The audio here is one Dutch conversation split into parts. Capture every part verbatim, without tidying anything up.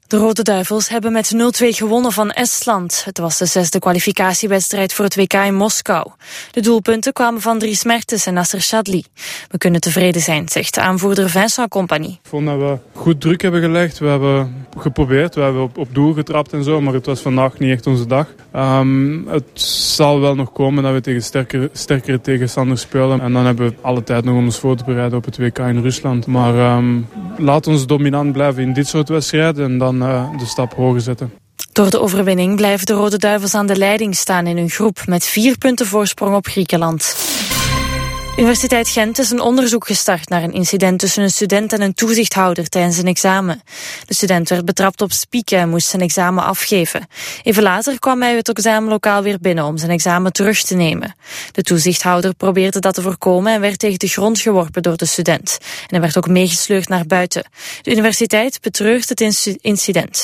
De Rode Duivels hebben met nul twee gewonnen van Estland. Het was de zesde kwalificatiewedstrijd voor het W K in Moskou. De doelpunten kwamen van Dries Mertens en Nasser Chadli. We kunnen tevreden zijn, zegt de aanvoerder Vincent Kompany. Ik vond dat we goed druk hebben gelegd. We hebben geprobeerd, we hebben op, op doel getrapt en zo, maar het was vandaag niet echt onze dag. Um, het zal wel nog komen dat we tegen sterkere, sterkere tegenstanders spelen. En dan hebben we alle tijd nog om ons voor te bereiden op het W K in Rusland. Maar um, laat ons dominant blijven in dit soort wedstrijden en dan uh, de stap hoger zetten. Door de overwinning blijven de Rode Duivels aan de leiding staan in hun groep met vier punten voorsprong op Griekenland. De Universiteit Gent is een onderzoek gestart naar een incident tussen een student en een toezichthouder tijdens een examen. De student werd betrapt op spieken en moest zijn examen afgeven. Even later kwam hij het examenlokaal weer binnen om zijn examen terug te nemen. De toezichthouder probeerde dat te voorkomen en werd tegen de grond geworpen door de student. En hij werd ook meegesleurd naar buiten. De universiteit betreurt het incident.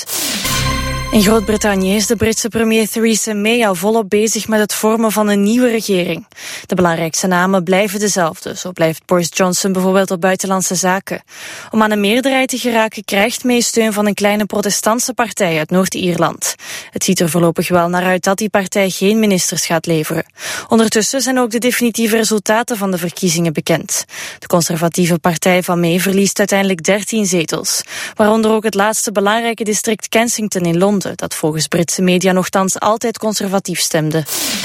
In Groot-Brittannië is de Britse premier Theresa May al volop bezig met het vormen van een nieuwe regering. De belangrijkste namen blijven dezelfde. Zo blijft Boris Johnson bijvoorbeeld op buitenlandse zaken. Om aan een meerderheid te geraken krijgt May steun van een kleine protestantse partij uit Noord-Ierland. Het ziet er voorlopig wel naar uit dat die partij geen ministers gaat leveren. Ondertussen zijn ook de definitieve resultaten van de verkiezingen bekend. De conservatieve partij van May verliest uiteindelijk dertien zetels. Waaronder ook het laatste belangrijke district Kensington in Londen, dat volgens Britse media nogthans altijd conservatief stemde.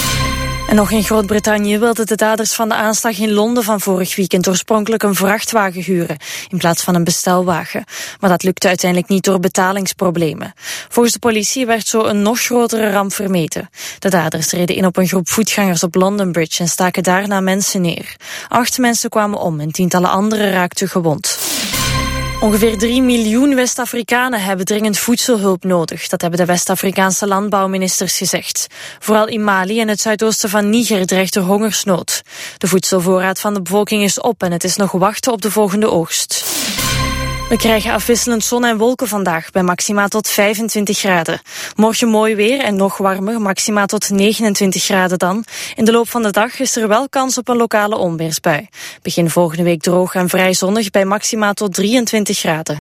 En nog in Groot-Brittannië wilden de daders van de aanslag in Londen van vorig weekend oorspronkelijk een vrachtwagen huren in plaats van een bestelwagen. Maar dat lukte uiteindelijk niet door betalingsproblemen. Volgens de politie werd zo een nog grotere ramp vermeden. De daders reden in op een groep voetgangers op London Bridge en staken daarna mensen neer. Acht mensen kwamen om en tientallen anderen raakten gewond. Ongeveer drie miljoen West-Afrikanen hebben dringend voedselhulp nodig. Dat hebben de West-Afrikaanse landbouwministers gezegd. Vooral in Mali en het zuidoosten van Niger dreigt er hongersnood. De voedselvoorraad van de bevolking is op en het is nog wachten op de volgende oogst. We krijgen afwisselend zon en wolken vandaag bij maxima tot vijfentwintig graden. Morgen mooi weer en nog warmer, maxima tot negenentwintig graden dan. In de loop van de dag is er wel kans op een lokale onweersbui. Begin volgende week droog en vrij zonnig bij maxima tot drieëntwintig graden.